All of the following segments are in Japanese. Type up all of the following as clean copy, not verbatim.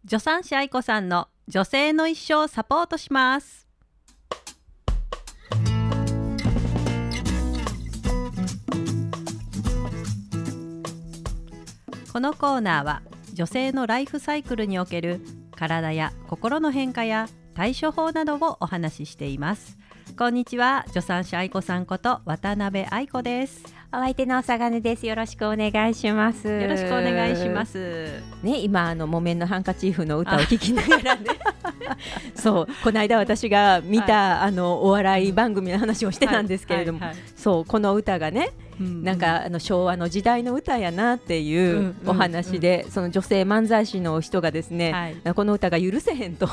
助産師愛子さんの女性の一生をサポートします。このコーナーは女性のライフサイクルにおける体や心の変化や対処法などをお話ししています。こんにちは、助産師愛子さんこと渡辺愛子です。 お相手の佐賀根です。よろしくお願いします。 よろしくお願いしますね、今木綿のハンカチーフの歌を聴きながらねそう、この間私が見た、はい、お笑い番組の話をしてたんですけれども、そうこの歌がね、なんか昭和の時代の歌やなっていうお話で、その女性漫才師の人がですね、この歌が許せへんと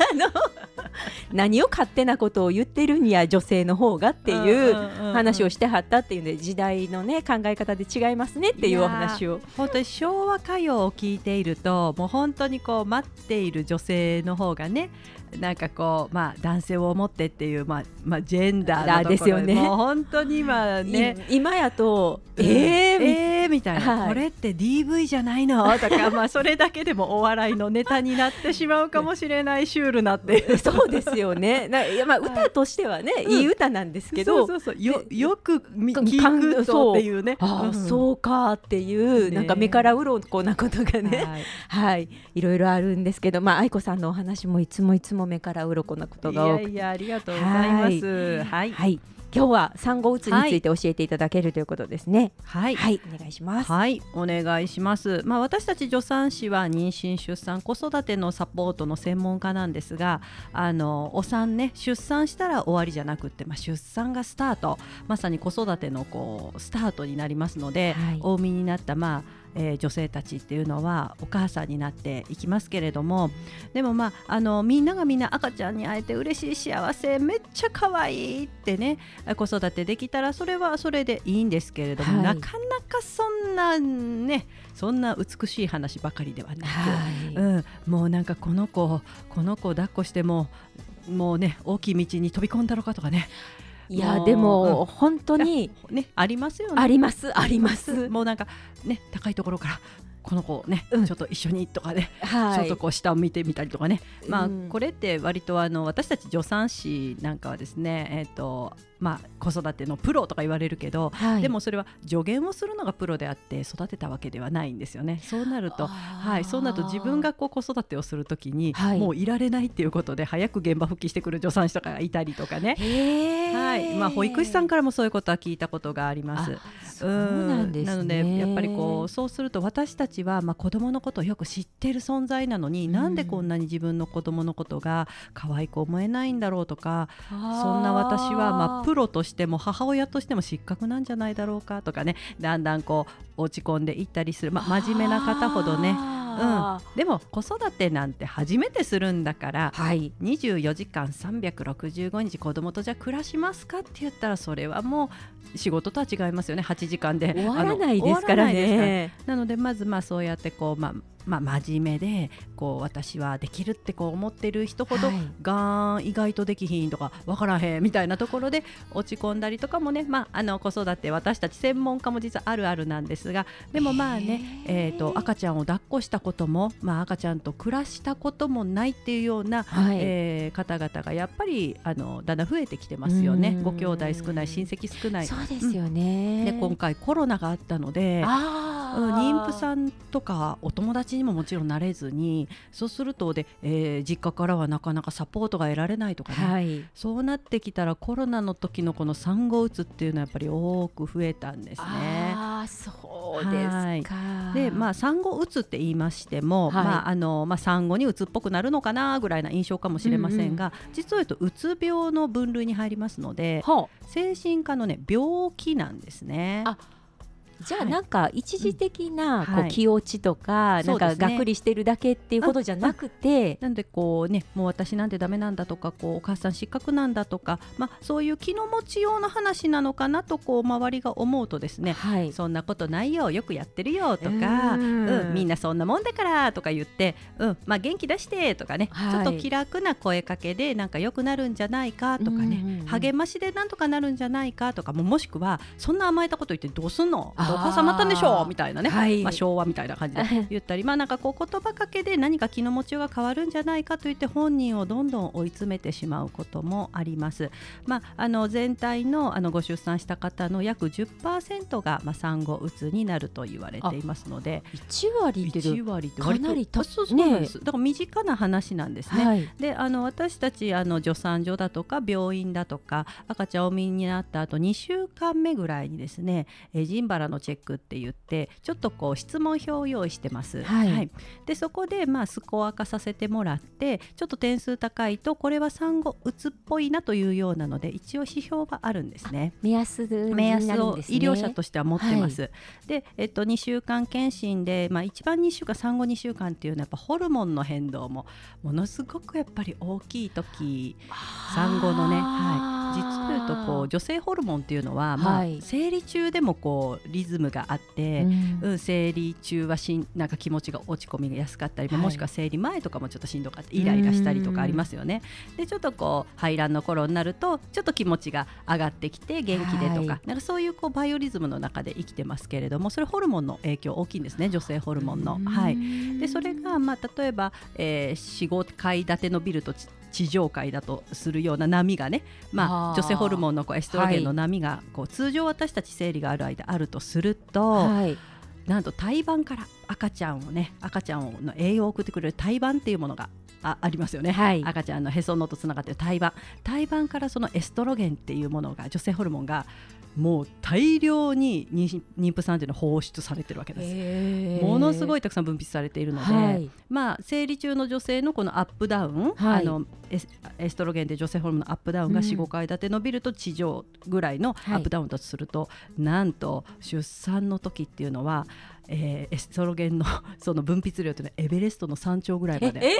何を勝手なことを言ってるんや女性の方がっていう話をしてはったっていうんで、時代のね考え方で違いますねっていうお話を。 本当に昭和歌謡を聞いていると、もう本当にこう待っている女性の方がね、なんかこう、男性を思ってっていう、ジェンダーのところで、もう本当に今ね、 今やとみたいな、これって DV じゃないのとかそれだけでもお笑いのネタになってしまうかもしれないシュールなっていうそうですよね。歌としてはね、いい歌なんですけど、 よく聞くとっていうね、 そうかっていう、なんか目から鱗なことがね、いろいろあるんですけど、愛子さんのお話もいつも目から鱗なことが多くて、 ありがとうございます。 今日は産後うつについて教えていただけるということですね。お願いします。 お願いします。私たち助産師は妊娠出産子育てのサポートの専門家なんですが、お産ね、出産したら終わりじゃなくって、出産がスタート、まさに子育てのスタートになりますので、お産みになった女性たちっていうのはお母さんになっていきますけれども、でもみんながみんな赤ちゃんに会えて嬉しい、幸せ、めっちゃ可愛いってね、子育てできたらそれはそれでいいんですけれども、なかなかそんな美しい話ばかりではなく、もうなんかこの子抱っこしてもうね、大きい道に飛び込んだろかとかね、 いやでも本当にありますよね。 ありますもうなんかね、高いところからこの子ね、ちょっと一緒にとかね、ちょっとこう下を見てみたりとかね、これって割と私たち助産師なんかはですね、子育てのプロとか言われるけど、でもそれは助言をするのがプロであって育てたわけではないんですよね。そうなると自分が子育てをするときに、もういられないっていうことで早く現場復帰してくる助産師とかがいたりとかね、保育士さんからもそういうことは聞いたことがあります。 そうなんですね。 なのでやっぱりそうすると私たちは子供のことをよく知っている存在なのに、なんでこんなに自分の子供のことが可愛く思えないんだろうとか、そんな私はプロとしても母親としても失格なんじゃないだろうかとかね、だんだん落ち込んでいったりする、真面目な方ほどね、でも子育てなんて初めてするんだから、24時間365日子供とじゃ暮らしますかって言ったら、それはもう仕事とは違いますよね。8時間で終わらないですからね。 なのでまずそうやって真面目で私はできるって思ってる人ほど、意外とできひんとか分からへんみたいなところで落ち込んだりとかもね、子育て私たち専門家も実はあるあるなんですが、でも赤ちゃんを抱っこしたことも、赤ちゃんと暮らしたこともないっていうような、方々がやっぱりだんだん増えてきてますよね。ご兄弟少ない、親戚少ない。 そうですよね。 で今回コロナがあったので、妊婦さんとかお友達にももちろんなれずに、そうすると実家からはなかなかサポートが得られないとかね、そうなってきたらコロナの時のこの産後うつっていうのはやっぱり多く増えたんですね。 そうですか。 で産後うつって言いましても、産後にうつっぽくなるのかなぐらいな印象かもしれませんが、実は言うとうつ病の分類に入りますので、精神科の病気なんですね。 じゃあなんか一時的な気落ちとか、なんかがっくりしてるだけっていうことじゃなくて、 なんでもう私なんてダメなんだとか、お母さん失格なんだとか、そういう気の持ちようの話なのかなと周りが思うとですね、そんなことないよ、よくやってるよとか、みんなそんなもんだからとか言って、元気出してとかね、ちょっと気楽な声かけでなんか良くなるんじゃないかとかね、励ましでなんとかなるんじゃないかとか、もしくはそんな甘えたこと言ってどうすんのとお母さんなったんでしょみたいなね、 はい、 昭和みたいな感じで言ったりなんかこう言葉かけで何か気の持ちようが変わるんじゃないかといって本人をどんどん追い詰めてしまうこともあります。全体のご出産した方の約 10% が産後うつになると言われていますので、 1割ってかなりそうなんです。だから身近な話なんですね、はい、で私たち助産所だとか病院だとか赤ちゃんお産みになった後2週間目ぐらいにですね、ジンバラのチェックって言ってちょっとこう質問票を用意してます、はいはい、でそこでスコア化させてもらってちょっと点数高いとこれは産後うつっぽいなというようなので一応指標があるんですね。 目安を医療者としては持ってます、はい、で、2週間検診で、一番2週間産後2週間っていうのはやっぱホルモンの変動もものすごくやっぱり大きい時産後のね、はい、実を言うとこう女性ホルモンっていうのは、生理中でもこうリズムがあって、生理中はなんか気持ちが落ち込みやすかったり、もしくは生理前とかもちょっとしんどかったりイライラしたりとかありますよね。でちょっとこう排卵の頃になるとちょっと気持ちが上がってきて元気でとか、なんかそういうこうバイオリズムの中で生きてますけれども、それホルモンの影響大きいんですね、女性ホルモンの、はい、でそれが例えば、4、5階建てのビルと地上階だとするような波がね、女性ホルモンのエストロゲンの波がこう通常私たち生理がある間あるとすると、なんと胎盤から赤ちゃんの栄養を送ってくれる胎盤っていうものがありますよね、はい、赤ちゃんのへその緒とつながっている胎盤からそのエストロゲンっていうものが女性ホルモンがもう大量に妊婦さんというのは放出されてるわけです。ものすごいたくさん分泌されているので、はい、生理中の女性のこのアップダウン、はい、エストロゲンで女性ホルモンのアップダウンが 4,5 階建て伸びると地上ぐらいのアップダウンだとすると、なんと出産の時っていうのは、エストロゲンのその分泌量というのはエベレストの山頂ぐらいまで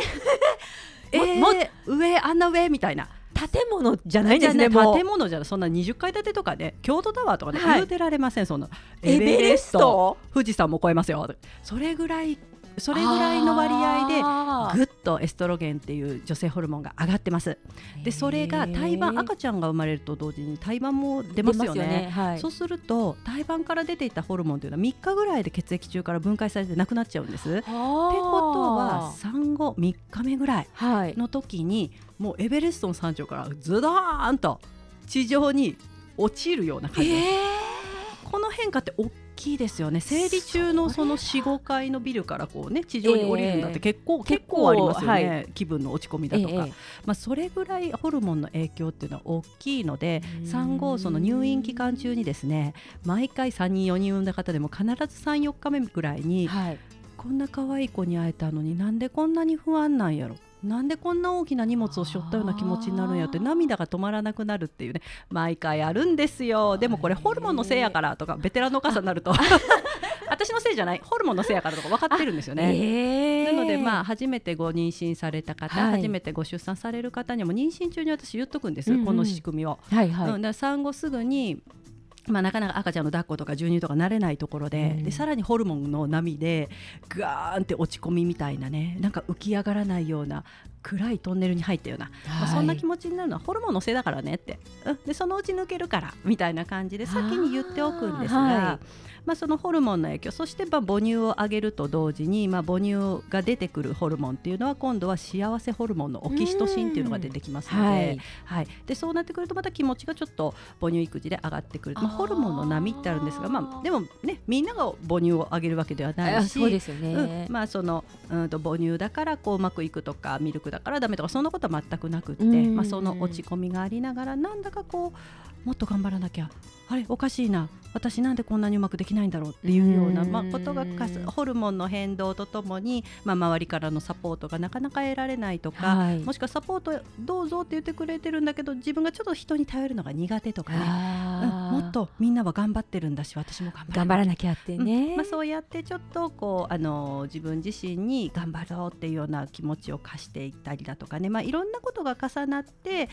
上あんな上みたいな建物じゃないんですね。 建物じゃない、そんな20階建てとかで、京都タワーとかね、言うてられません。そのエベレスト富士山も超えますよ。それぐらいの割合でぐっとエストロゲンっていう女性ホルモンが上がってます。でそれが胎盤、赤ちゃんが生まれると同時に胎盤も出ますよね、はい、そうすると胎盤から出ていたホルモンというのは3日ぐらいで血液中から分解されてなくなっちゃうんです。ってことは産後3日目ぐらいの時に、もうエベレストの山頂からズドーンと地上に落ちるような感じです、この変化って大きいですよね。生理中のその 4,5 階のビルからこう、ね、地上に降りるんだって結構ありますよね、はい、気分の落ち込みだとか、それぐらいホルモンの影響っていうのは大きいので、産後その入院期間中にですね、毎回3人4人産んだ方でも必ず 3,4 日目ぐらいに、こんな可愛い子に会えたのになんでこんなに不安なんやろ、なんでこんな大きな荷物を背負ったような気持ちになるんやって涙が止まらなくなるっていうね、毎回あるんですよ。でもこれホルモンのせいやからとかベテランのお母さんになると私のせいじゃない、ホルモンのせいやからとか分かってるんですよね、なので初めてご妊娠された方、初めてご出産される方にも妊娠中に私言っとくんです、この仕組みを、だから産後すぐになかなか赤ちゃんの抱っことか授乳とか慣れないところで、さらにホルモンの波でガーンって落ち込みみたいなね、なんか浮き上がらないような暗いトンネルに入ったような、そんな気持ちになるのはホルモンのせいだからねって、でそのうち抜けるからみたいな感じで先に言っておくんですが、そのホルモンの影響、そして母乳をあげると同時に、母乳が出てくるホルモンっていうのは今度は幸せホルモンのオキシトシンっていうのが出てきますので、でそうなってくるとまた気持ちがちょっと母乳育児で上がってくる、ホルモンの波ってあるんですが、でもね、みんなが母乳をあげるわけではないし、 そうですよね、 その母乳だからこううまくいくとか、ミルクだからダメとかそんなことは全くなくって、その落ち込みがありながら、なんだかこうもっと頑張らなきゃ、あれおかしいな、私なんでこんなにうまくできないんだろうっていうようなことがホルモンの変動とともに、周りからのサポートがなかなか得られないとか、もしくはサポートどうぞって言ってくれてるんだけど自分がちょっと人に頼るのが苦手とかね、もっとみんなは頑張ってるんだし私も頑張らなきゃってね、そうやってちょっとこう自分自身に頑張ろうっていうような気持ちを貸していったりだとかね、いろんなことが重なって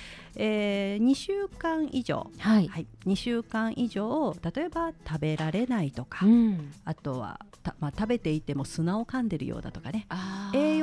、2週間以上、2週間以上例えば食べられないとか、あとは食べていても砂を噛んでるようだとかね、栄養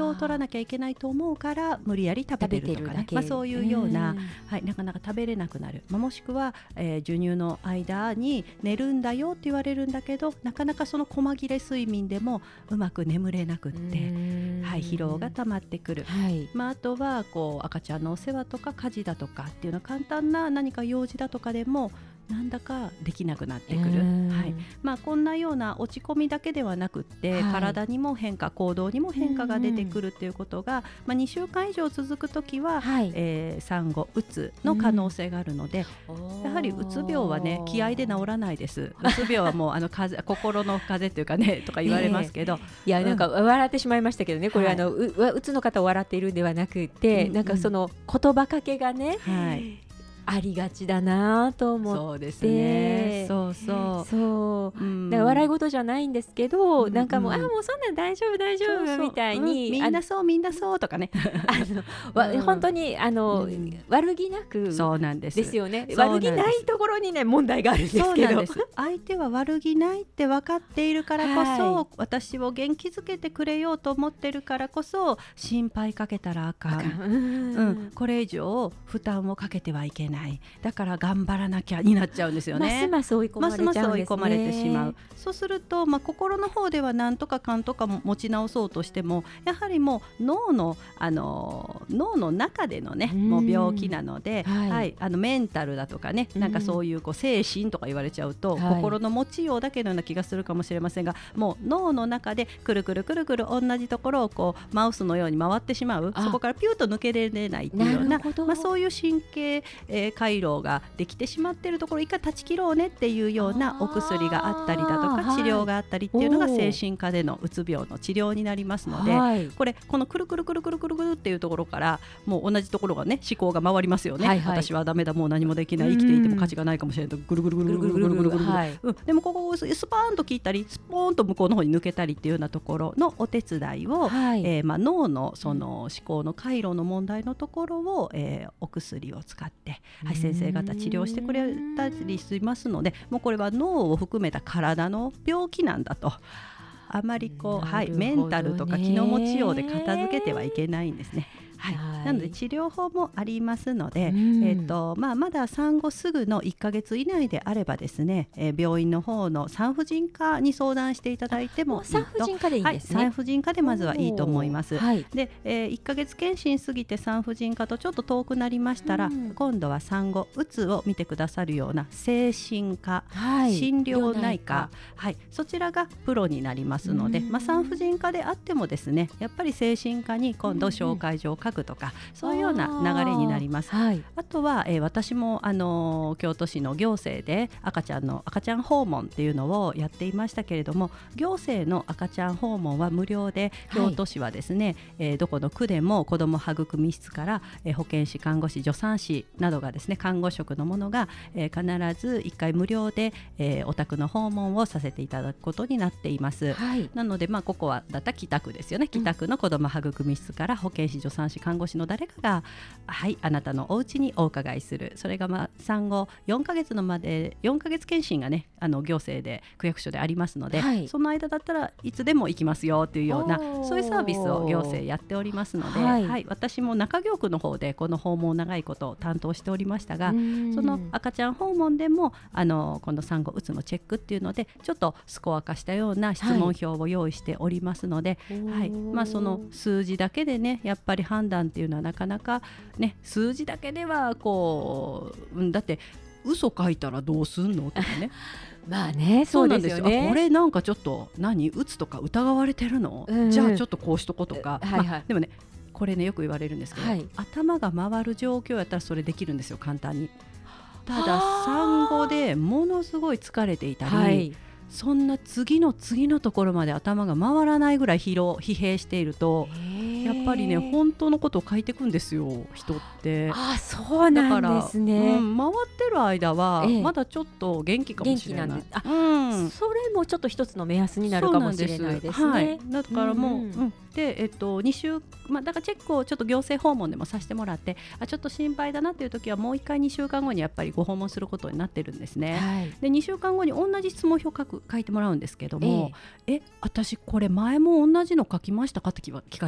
養を取らなきゃいけないと思うから無理やり食べてるとかね、そういうような、なかなか食べれなくなる、もしくは、授乳の間に寝るんだよって言われるんだけど、なかなかその細切れ睡眠でもうまく眠れなくって、疲労が溜まってくる、あとはこう赤ちゃんのお世話とか家事だとかっていうのは簡単な何か用事だとかでもなんだかできなくなってくる、こんなような落ち込みだけではなくって、体にも変化、行動にも変化が出てくるということが、2週間以上続くときは、産後うつの可能性があるので、やはりうつ病はね気合で治らないです。うつ病はもう心の風邪というかねとか言われますけど、 いやなんか笑ってしまいましたけどね、これうつの方を笑っているんではなくて、なんかその言葉かけがね、ありがちだなと思って。 そうですね、そうだから笑い事じゃないんですけど、なんかもうもうそんなん大丈夫大丈夫みたいに、 みんなそうみんなそうとかね本当に悪気なくそうなんですよね。悪気ないところにね問題があるんですけど、そうなんです。 相手は悪気ないって分かっているからこそ、私を元気づけてくれようと思ってるからこそ心配かけたらあかん、これ以上負担をかけてはいけない、だから頑張らなきゃになっちゃうんですよね。 ますます追い込まれちゃうんですね。 追い込まれてしまう。そうすると、心の方では何とかかんとかも持ち直そうとしても、やはりもう脳の中でのねもう病気なので、メンタルだとかね、なんかそういう精神とか言われちゃうと、心の持ちようだけのような気がするかもしれませんが、もう脳の中でくるくるくるくる同じところをこうマウスのように回ってしまう、そこからピューッと抜けれないっていうような、そういう神経、回路ができてしまっているところ、一回断ち切ろうねっていうようなお薬があったりだとか治療があったりっていうのが精神科でのうつ病の治療になりますので、このくるくるくるくるくるくるっていうところからもう同じところがね思考が回りますよね、私はダメだ、もう何もできない、生きていても価値がないかもしれないとぐるぐるぐるぐるぐるぐるぐるぐる、でもここをスパーンと切ったりスポーンと向こうの方に抜けたりっていうようなところのお手伝いを、脳のその思考の回路の問題のところを、お薬を使って、先生方治療してくれたりしますので、もうこれは脳を含めた体の病気なんだと、あまりこう、メンタルとか気の持ちようで片付けてはいけないんですね。なので治療法もありますので、まだ産後すぐの1ヶ月以内であればですね、病院の方の産婦人科に相談していただいてもいいと。 産婦人科でいいんですね。 産婦人科でまずはいいと思います。で、1ヶ月検診過ぎて産婦人科とちょっと遠くなりましたら、今度は産後うつを見てくださるような精神科、心療内科、そちらがプロになりますので、産婦人科であってもですね、やっぱり精神科に今度紹介状を書くとか、そういうような流れになります。あとは、私も京都市の行政で赤ちゃん訪問っていうのをやっていましたけれども、行政の赤ちゃん訪問は無料で、京都市はですね、どこの区でも子ども育み室から、保健師、看護師、助産師などがですね、看護職のものが、必ず1回無料で、お宅の訪問をさせていただくことになっています。なので、ここはだったら北区ですよね。北区の子ども育み室から保健師、助産師、看護師の誰かが、あなたのお家にお伺いする。それが産後4ヶ月のまで4ヶ月検診がね、行政で区役所でありますので、その間だったらいつでも行きますよっていうような、そういうサービスを行政やっておりますので、私も中京区の方でこの訪問長いことを担当しておりましたが、その赤ちゃん訪問でもこの産後うつのチェックっていうのでちょっとスコア化したような質問票を用意しておりますので、その数字だけでね、やっぱり判断っていうのはなかなかね、数字だけではこう、だって嘘書いたらどうすんのとかねそうなんですよね。 これなんかちょっとうつとか疑われてるの、じゃあちょっとこうしとことか、でもね、これねよく言われるんですけど、頭が回る状況やったらそれできるんですよ、簡単に。ただ産後でものすごい疲れていたり、そんな次のところまで頭が回らないぐらい疲弊していると、やっぱりね本当のことを書いていくんですよ、人って。 そうなんですね。 回ってる間はまだちょっと元気かもしれない。 それもちょっと一つの目安になるかもしれないですね。 だからもう、で2週、だからチェックをちょっと行政訪問でもさせてもらって、ちょっと心配だなっていう時はもう1回2週間後にやっぱりご訪問することになってるんですね。で2週間後に同じ質問票書いてもらうんですけども、私これ前も同じの書きましたかって聞かれることが多い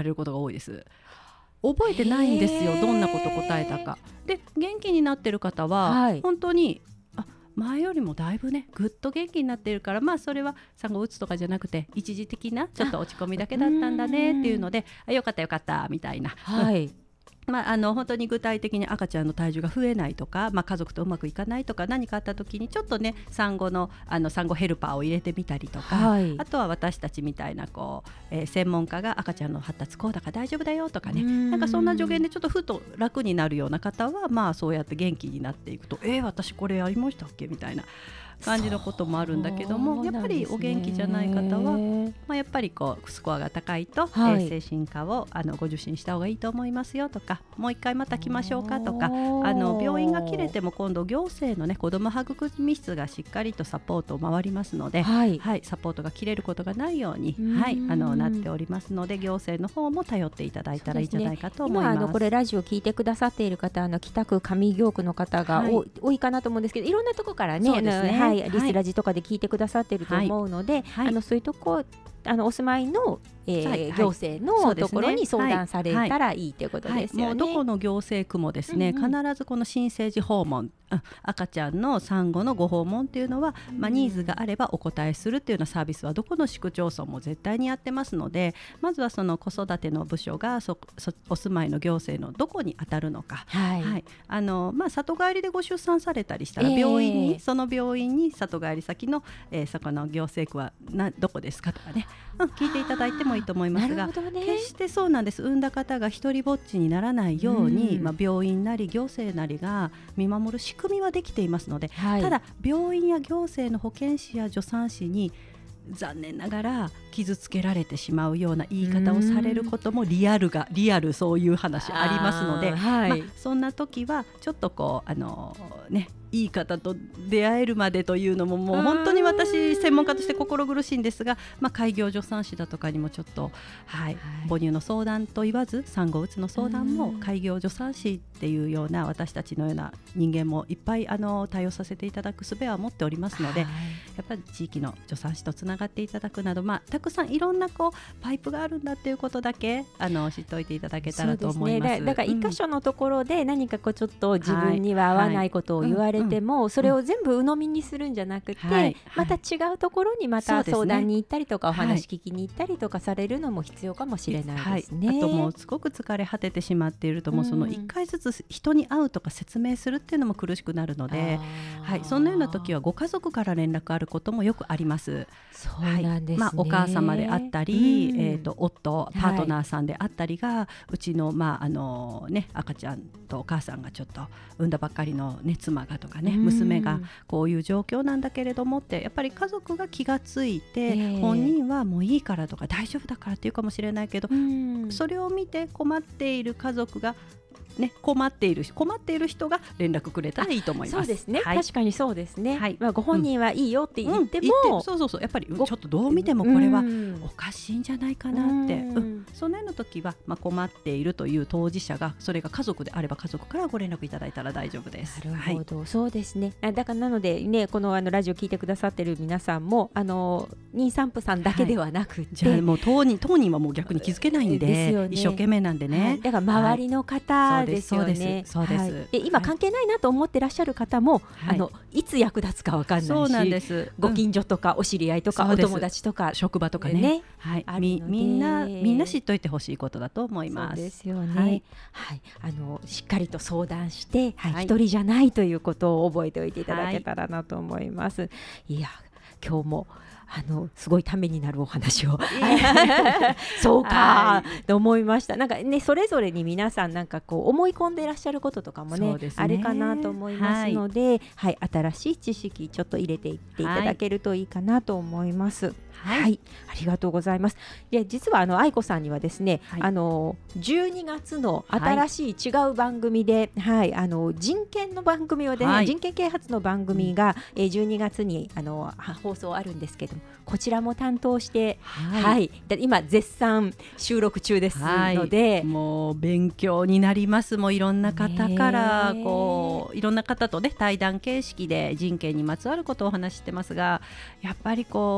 多いです。覚えてないんですよ、どんなこと答えたか。で元気になってる方は、本当に前よりもだいぶねぐっと元気になっているから、それは産後うつとかじゃなくて一時的なちょっと落ち込みだけだったんだねっていうので、よかったよかったみたいな、本当に具体的に赤ちゃんの体重が増えないとか、家族とうまくいかないとか何かあった時にちょっとね産後ヘルパーを入れてみたりとか、あとは私たちみたいな専門家が赤ちゃんの発達こうだから大丈夫だよとかね、なんかそんな助言でちょっとふと楽になるような方はそうやって元気になっていくと、私これやりましたっけみたいな感じのこともあるんだけども、やっぱりお元気じゃない方は、やっぱりスコアが高いと、精神科をご受診した方がいいと思いますよとか、もう一回また来ましょうかとか、病院が切れても今度行政のね子ども育み室がしっかりとサポートを回りますので、サポートが切れることがないようになっておりますので、行政の方も頼っていただいたらいいんじゃないかと思います。 今これラジオ聞いてくださっている方、北区上京区の方が多いかなと思うんですけど、いろんなところからね、リスラジとかで聞いてくださっていると思うので、そういうとこお住まいの行政のところに相談されたらいいということですよね。 もうどこの行政区もですね、必ずこの新生児訪問、赤ちゃんの産後のご訪問っていうのは、ニーズがあればお答えするっていうようなサービスはどこの市区町村も絶対にやってますので、まずはその子育ての部署がお住まいの行政のどこに当たるのか、里帰りでご出産されたりしたら病院に、その病院に里帰り先の、そこの行政区はどこですかとかね、聞いていただいてもいいと思いますが、決してそうなんです。産んだ方が一人ぼっちにならないように、病院なり行政なりが見守る仕組みはできていますので、ただ病院や行政の保健師や助産師に残念ながら傷つけられてしまうような言い方をされることもリアルそういう話ありますので、そんな時はちょっといい方と出会えるまでというのももう本当に私専門家として心苦しいんですが、開業助産師だとかにもちょっと、母乳の相談と言わず産後うつの相談も開業助産師っていうような私たちのような人間もいっぱい対応させていただく術は持っておりますので、やっぱり地域の助産師とつながっていただくなど、たくさんいろんなパイプがあるんだっていうことだけ知っておいていただけたらと思います。 だから一箇所のところで何かちょっと自分には合わないことを言われても、それを全部鵜呑みにするんじゃなくて、また違うところにまた相談に行ったりとか、お話聞きに行ったりとかされるのも必要かもしれないですね。 あともうすごく疲れ果ててしまっていると、もうその1回ずつ人に会うとか説明するっていうのも苦しくなるので、そのような時はご家族から連絡あることもよくあります。 そうなんですね。 お母様であったり、夫パートナーさんであったりが、うちの、赤ちゃんとお母さんがちょっと産んだばっかりの、妻がとかね、娘がこういう状況なんだけれどもって、やっぱり家族が気がついて、本人はもういいからとか大丈夫だからっていうかもしれないけど、それを見て困っている家族が困っている人が連絡くれたらいいと思います。 そうですね、確かにそうですね、ご本人はいいよって言っても、 やっぱりちょっとどう見てもこれはおかしいんじゃないかなって、そのような時は、困っているという当事者が、それが家族であれば家族からご連絡いただいたら大丈夫です。 なるほど、そうですね。だからなのでね、このラジオ聞いてくださってる皆さんも妊産婦さんだけではなくて、 じゃあもう当人はもう逆に気づけないんで、一生懸命なんでね、 だから周りの方ですよね。今関係ないなと思ってらっしゃる方も、いつ役立つか分かんないし、 そうなんです。 ご近所とかお知り合いとかお友達とか職場とかね、みんな知っといてほしいことだと思います。 そうですよね。しっかりと相談して、一人じゃないということを覚えておいていただけたらなと思います。いや、今日もすごいためになるお話をそうかと思いました。なんかね、それぞれに皆さんなんか思い込んでいらっしゃることとかもね、あるかなと思いますので、新しい知識ちょっと入れていっていただけるといいかなと思います。ありがとうございます。実は愛子さんにはですね、12月の新しい違う番組で、人権の番組をね、人権啓発の番組が12月に放送あるんですけども、こちらも担当して、今絶賛収録中ですので、 もう勉強になります。もういろんな方からいろんな方とね対談形式で人権にまつわることをお話ししてますが、やっぱり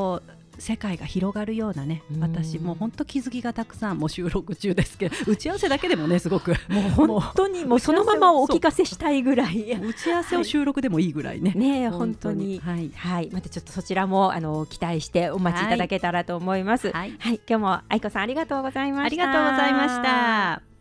世界が広がるようなね、私もう本当気づきがたくさん、もう収録中ですけど、打ち合わせだけでもねすごくもう本当にもうそのままお聞かせしたいぐらい、 打ち合わせを収録でもいいぐらいね、 ね本当に、はい、またちょっとそちらも期待してお待ちいただけたらと思います。はい、今日も愛子さんありがとうございました。 ありがとうございました。